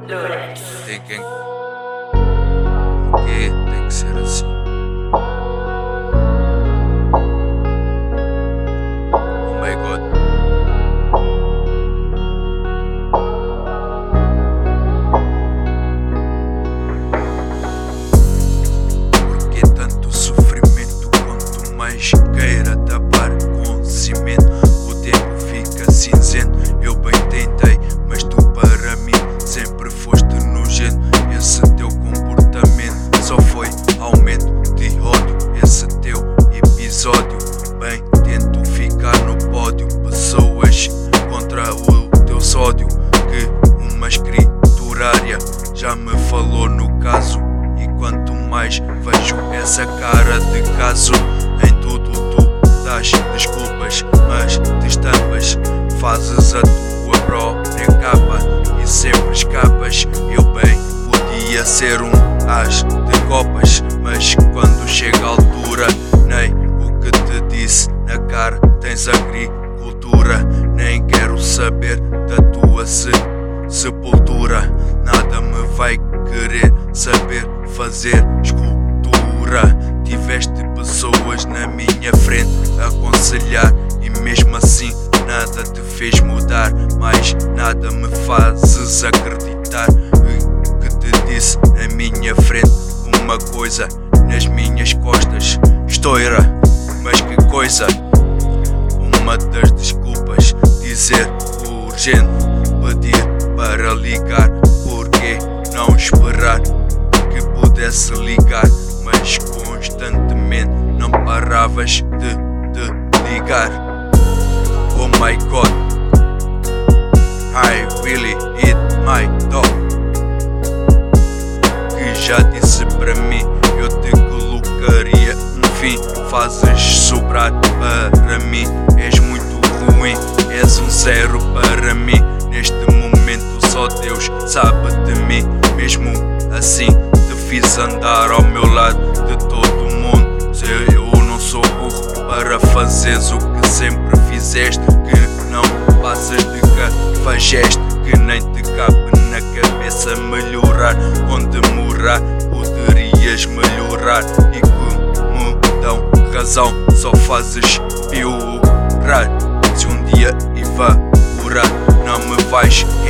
Thinking, porque tem que ser assim. Oh my God. Porque tanto sofrimento, quanto mais queira tapar com cimento, o tempo fica cinzento. Eu bem tentei, mas tu para mim sempre foste nojento. Esse teu comportamento só foi aumento de ódio. Esse teu episódio, bem tento ficar no pódio. Pessoas contra o teu sódio, que uma escriturária já me falou no caso. E quanto mais vejo essa cara de caso, em tudo tu dás desculpas, mas te estampas, fazes a tua própria capa e sempre escapas. Eu bem podia ser um as de copas, mas quando chega a altura, nem o que te disse na cara tens agricultura. Nem quero saber da tua sepultura. Nada me vai querer saber fazer escultura. Tiveste pessoas na minha frente a aconselhar e mesmo assim nada te fez mudar. Mas nada me fazes acreditar. O que te disse na minha frente, uma coisa nas minhas costas estoura, mas que coisa. Uma das desculpas, dizer urgente, pedir para ligar, porque não esperar que pudesse ligar, mas constantemente não paravas de ligar. Oh my God, I really need my dog. Que já disse para mim, eu te colocaria um fim. Fazes sobrar para mim, és muito ruim, és um zero para mim. Neste momento só Deus sabe de mim. Mesmo assim te fiz andar ao meu lado de todo mundo. Se eu não sou burro para fazeres o que sempre fizeste, que não passas de cafajeste, que nem te cabe na cabeça melhorar. Com demorar poderias melhorar, e como dão razão só fazes piorar. Se um dia evaporar, não me vais